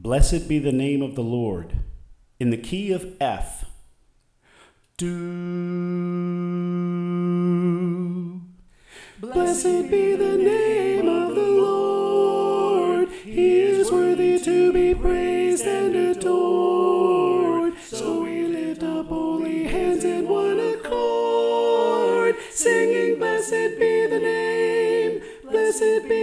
Blessed be the name of the Lord. In the key of F. Do. Blessed be the name of the Lord. He is worthy to be praised and adored. So we lift up holy hands in one accord, singing, blessed be the name, blessed be